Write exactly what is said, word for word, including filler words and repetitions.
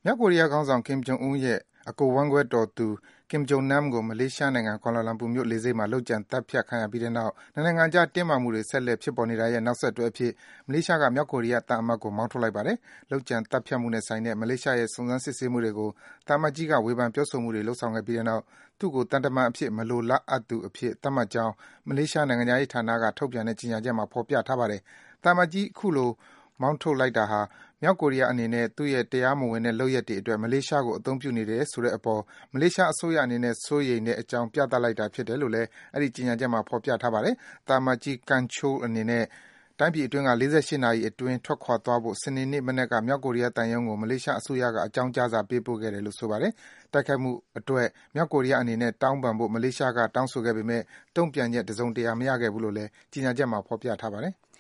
မြောက်ကိုရီးယားခေါင်းဆောင် Kim Jong Un ရဲ့ အကိုဝမ်းကွဲတော်သူ Kim Jong Nam ကို မလေးရှားနိုင်ငံ၊ ကွာလာလမ်ပူမြို့လေဆိပ်မှာ လုပ်ကြံသတ်ဖြတ်ခံရပြီးတဲ့နောက် နှစ်နိုင်ငံအကြား တင်းမာမှုတွေ ဆက်လက် ဖြစ်ပေါ်နေတာရဲ့ နောက်ဆက်တွဲအဖြစ် မလေးရှားက မြောက်ကိုရီးယားသံအမတ်ကို မောင်းထုတ်လိုက်ပါတယ်။ လုပ်ကြံသတ်ဖြတ်မှုနဲ့ဆိုင်တဲ့ မလေးရှားရဲ့ စုံစမ်းစစ်ဆေးမှုတွေကို သံအမတ်ကြီးက ဝေဖန် ပြောဆိုမှုတွေ လုပ်ဆောင်ခဲ့ပြီးတဲ့နောက် သူ့ကို သံတမန်အဖြစ် မလိုလားအပ်သူအဖြစ် သတ်မှတ်ကြောင်း မလေးရှား နိုင်ငံခြားရေးဌာနက ထုတ်ပြန်တဲ့ ကြေညာချက်မှာ ဖော်ပြထားပါတယ်။ သံအမတ်ကြီး အခုလို မောင်းထုတ်လိုက်တာဟာ မြောက်ကိုရီးယားအနေနဲ့ သူ့ရဲ့ တရားမဝင်တဲ့ လုပ်ရပ်တွေအတွက် မလေးရှားကို အသုံးပြုနေတယ်ဆိုတဲ့အပေါ် မလေးရှားအစိုးရအနေနဲ့ စိုးရိမ်တဲ့အကြောင်း ပြသလိုက်တာ ဖြစ်တယ်လို့လည်း အဲဒီ ကြေညာချက်မှာ ဖော်ပြထားပါတယ်။ သံအမတ်ကြီး Kang Chol အနေနဲ့ တိုင်းပြည်အတွင်းက ၄၈ နာရီအတွင်း ထွက်ခွာသွားဖို့ စနေနေ့မနက်က မြောက်ကိုရီးယားသံရုံးကို မလေးရှားအစိုးရက အကြောင်းကြားစာ ပေးပို့ခဲ့တယ်လို့ ဆိုပါတယ်။ တိုက်ခိုက်မှုအတွက် မြောက်ကိုရီးယားအနေနဲ့ တောင်းပန်ဖို့ မလေးရှားက တောင်းဆိုခဲ့ပေမယ့် တုံ့ပြန်ချက် တစုံတရာ မရခဲ့ဘူးလို့လည်း ကြေညာချက်မှာ ဖော်ပြထားပါတယ်။